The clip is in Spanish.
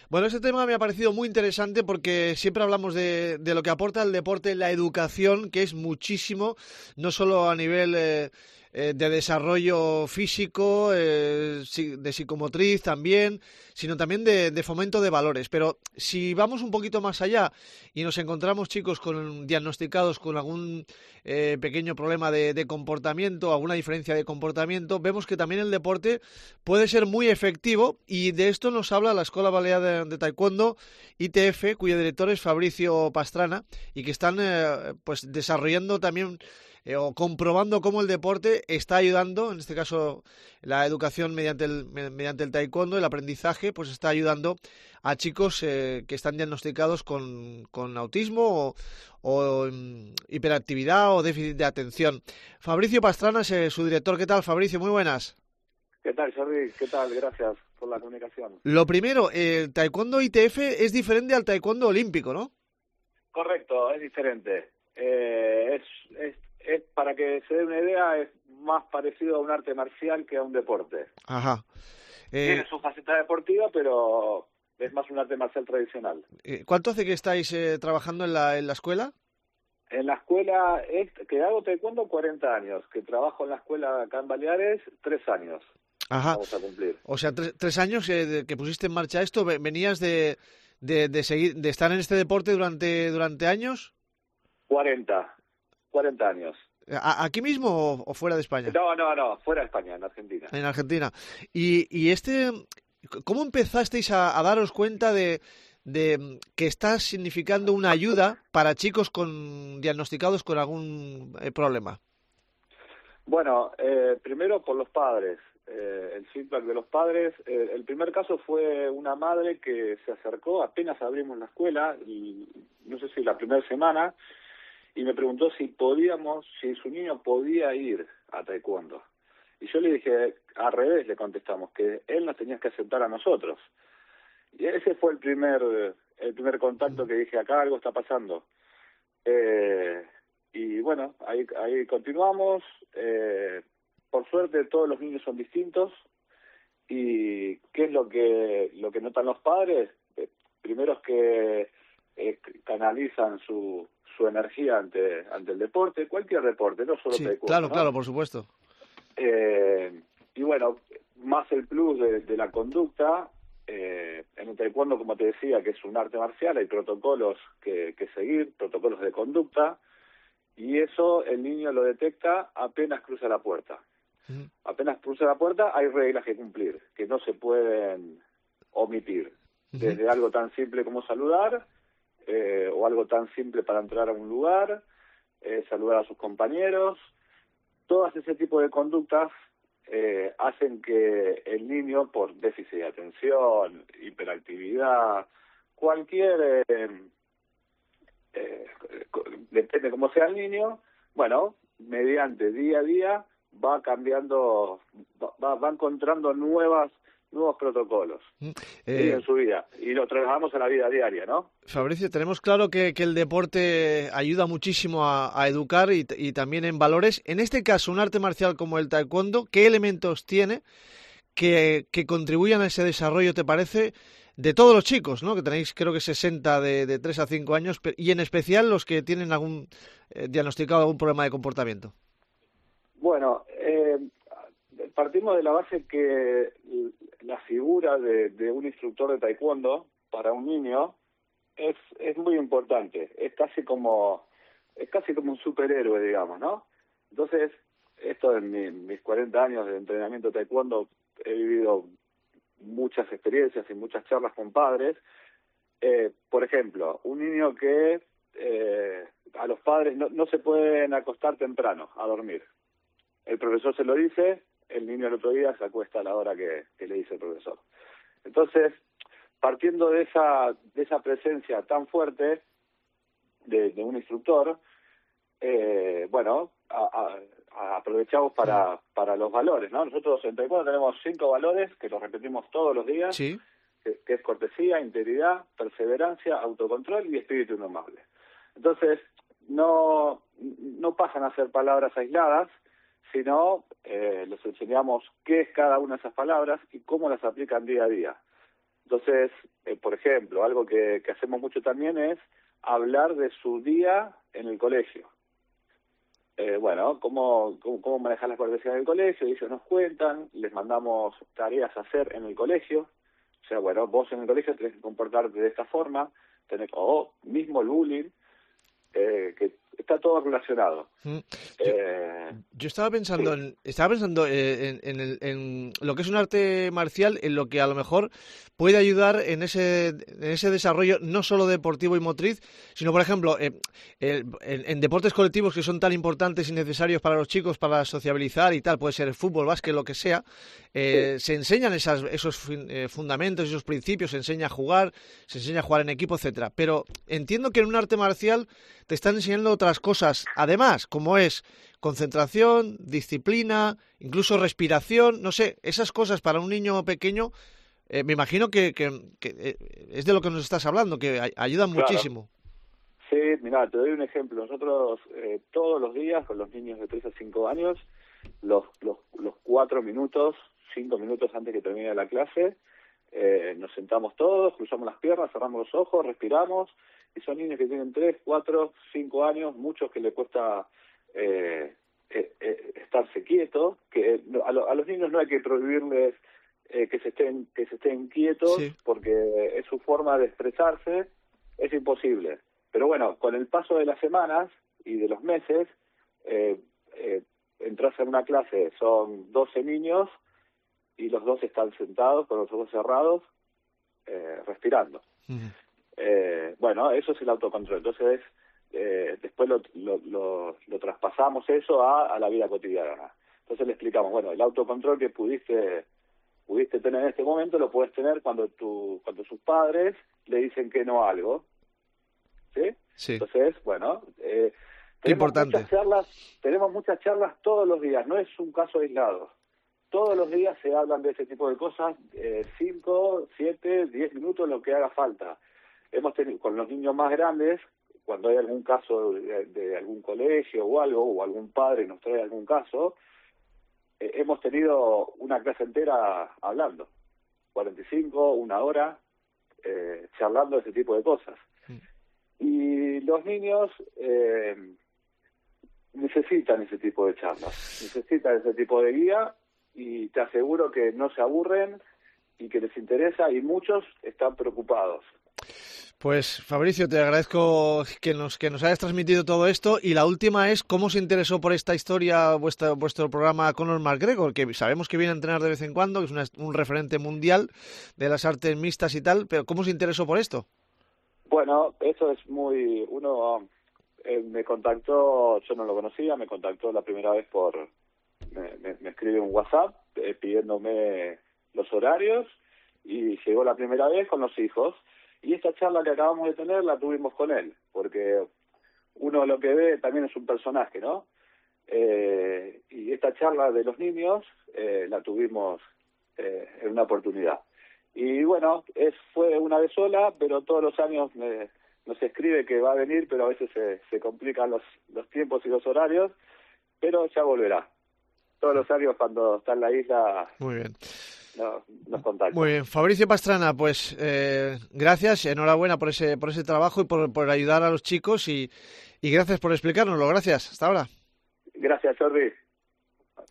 Bueno, este tema me ha parecido muy interesante porque siempre hablamos de lo que aporta el deporte en la educación, que es muchísimo, no solo a nivel de desarrollo físico, de psicomotriz también, sino también de fomento de valores. Pero si vamos un poquito más allá y nos encontramos chicos diagnosticados con algún pequeño problema de comportamiento, alguna diferencia de comportamiento, vemos que también el deporte puede ser muy efectivo y de esto nos habla la Escuela Balear de Taekwondo ITF, cuyo director es Fabricio Pastrana y que están pues desarrollando también o comprobando cómo el deporte está ayudando, en este caso la educación mediante el taekwondo, el aprendizaje, pues está ayudando a chicos que están diagnosticados con autismo o hiperactividad o déficit de atención. Fabricio Pastrana es su director. ¿Qué tal, Fabricio? Muy buenas. ¿Qué tal, Jordi? ¿Qué tal? Gracias por la comunicación. Lo primero, el taekwondo ITF es diferente al taekwondo olímpico, ¿no? Correcto, es diferente. Es para que se dé una idea, es más parecido a un arte marcial que a un deporte. Ajá. Tiene su faceta deportiva, pero es más un arte marcial tradicional. ¿Cuánto hace que estáis trabajando en la escuela? En la escuela, que hago taekwondo 40 años, que trabajo en la escuela acá en Baleares 3 años. Ajá. Vamos a cumplir. O sea, tres años que pusiste en marcha esto, venías de estar en este deporte durante años. 40 años. ¿Aquí mismo o fuera de España? No, fuera de España, en Argentina. En Argentina. Y ¿cómo empezasteis a daros cuenta de que está significando una ayuda para chicos diagnosticados con algún problema? Bueno, primero por los padres, el feedback de los padres. El primer caso fue una madre que se acercó, apenas abrimos la escuela, y no sé si la primera semana, y me preguntó si su niño podía ir a taekwondo. Y yo le dije, al revés, le contestamos, que él nos tenía que aceptar a nosotros. Y ese fue el primer contacto que dije, acá algo está pasando. Y bueno, ahí continuamos. Por suerte todos los niños son distintos. ¿Y qué es lo que notan los padres? Primero es que canalizan su energía ante el deporte, cualquier deporte, no solo taekwondo. Claro, ¿no? claro, por supuesto. Y bueno, más el plus de la conducta. En el taekwondo, como te decía, que es un arte marcial, hay protocolos que seguir, protocolos de conducta, y eso el niño lo detecta apenas cruza la puerta. Uh-huh. Apenas cruza la puerta hay reglas que cumplir, que no se pueden omitir. Uh-huh. Desde algo tan simple como saludar, o algo tan simple para entrar a un lugar, saludar a sus compañeros. Todas ese tipo de conductas hacen que el niño, por déficit de atención, hiperactividad, cualquier, depende cómo sea el niño, bueno, mediante día a día va cambiando, va encontrando nuevos protocolos en su vida, y lo trasladamos a la vida diaria, ¿no? Fabricio, tenemos claro que el deporte ayuda muchísimo a educar y también en valores. En este caso, un arte marcial como el taekwondo, ¿qué elementos tiene que contribuyan a ese desarrollo, te parece, de todos los chicos, ¿no? Que tenéis creo que 60 de 3 a 5 años, y en especial los que tienen diagnosticado algún problema de comportamiento? Bueno, partimos de la base que la figura de un instructor de taekwondo para un niño es muy importante, es casi como un superhéroe, digamos, ¿no? Entonces, esto en mis 40 años de entrenamiento de taekwondo he vivido muchas experiencias y muchas charlas con padres. Por ejemplo, un niño que a los padres no se pueden acostar temprano a dormir. El profesor se lo dice, el niño el otro día se acuesta a la hora que le dice el profesor. Entonces, partiendo de esa presencia tan fuerte de un instructor, bueno, aprovechamos para los valores, ¿no? Nosotros en taekwondo tenemos 5 valores que los repetimos todos los días, sí, que es cortesía, integridad, perseverancia, autocontrol y espíritu indomable. Entonces, no pasan a ser palabras aisladas, sino les enseñamos qué es cada una de esas palabras y cómo las aplican día a día. Entonces, por ejemplo, algo que hacemos mucho también es hablar de su día en el colegio. Bueno, cómo manejar las cortesías del colegio, ellos nos cuentan, les mandamos tareas a hacer en el colegio. O sea, bueno, vos en el colegio tenés que comportarte de esta forma, o mismo el bullying, que está todo relacionado. Yo estaba pensando en lo que es un arte marcial, en lo que a lo mejor puede ayudar en ese desarrollo no solo deportivo y motriz, sino, por ejemplo, en deportes colectivos que son tan importantes y necesarios para los chicos, para sociabilizar y tal, puede ser el fútbol, básquet, lo que sea, se enseñan esos fundamentos, esos principios, se enseña a jugar en equipo, etcétera. Pero entiendo que en un arte marcial te están enseñando otras cosas, además, como es concentración, disciplina, incluso respiración, no sé, esas cosas para un niño pequeño, me imagino que es de lo que nos estás hablando, que ayudan muchísimo. Sí, mira, te doy un ejemplo. Nosotros todos los días con los niños de 3 a 5 años, los 4 minutos, 5 minutos antes que termine la clase, nos sentamos todos, cruzamos las piernas, cerramos los ojos, respiramos, y son niños que tienen 3, 4, 5 años, muchos que les cuesta estarse quietos, que a los niños no hay que prohibirles que se estén quietos, sí, porque es su forma de expresarse, es imposible. Pero bueno, con el paso de las semanas y de los meses, entras en una clase, son 12 niños, y los 12 están sentados con los ojos cerrados, respirando. Uh-huh. Bueno, eso es el autocontrol. Entonces, después lo traspasamos eso a la vida cotidiana. Entonces le explicamos, bueno, el autocontrol que pudiste tener en este momento lo puedes tener cuando sus padres le dicen que no a algo. ¿Sí? Sí. Entonces, bueno, tenemos muchas charlas todos los días, no es un caso aislado. Todos los días se hablan de ese tipo de cosas, 5, 7, 10 minutos, lo que haga falta. Hemos tenido con los niños más grandes, cuando hay algún caso de algún colegio o algo, o algún padre nos trae algún caso, hemos tenido una clase entera hablando, 45, una hora, charlando de ese tipo de cosas. Y los niños necesitan ese tipo de charlas, necesitan ese tipo de guía, y te aseguro que no se aburren y que les interesa, y muchos están preocupados. Pues Fabricio, te agradezco que nos hayas transmitido todo esto, y la última es cómo se interesó por esta historia vuestro programa Conor McGregor, que sabemos que viene a entrenar de vez en cuando, que es un referente mundial de las artes mixtas y tal, pero ¿cómo se interesó por esto? Bueno, eso es me contactó, yo no lo conocía, me contactó la primera vez me escribe un WhatsApp pidiéndome los horarios, y llegó la primera vez con los hijos, y esta charla que acabamos de tener la tuvimos con él, porque uno lo que ve también es un personaje, ¿no? Y esta charla de los niños la tuvimos en una oportunidad. Y bueno, fue una vez sola, pero todos los años nos escribe que va a venir, pero a veces se complican los tiempos y los horarios, pero ya volverá. Todos los años cuando está en la isla. Muy bien. Nos contacta. Muy bien. Fabricio Pastrana, pues gracias, enhorabuena por ese trabajo y por ayudar a los chicos, y gracias por explicárnoslo. Gracias. Hasta ahora. Gracias, Jordi.